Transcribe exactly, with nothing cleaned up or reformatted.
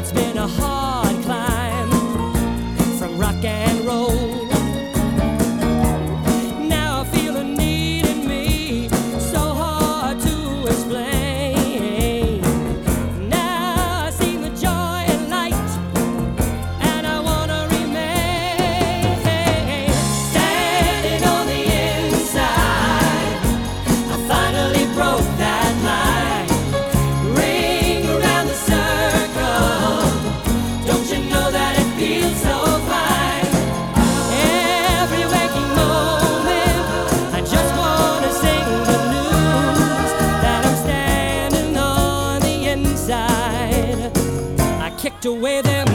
It's been a hard climb from rock and roll. Now I feel a need in me, so hard to explain. Now I see the joy and light, and I wanna remain. Standing on the inside, I finally broke that line. Ring around the circle, don't you know that it feels so fine? Every waking moment, I just wanna sing the news that I'm standing on the inside. I kicked away them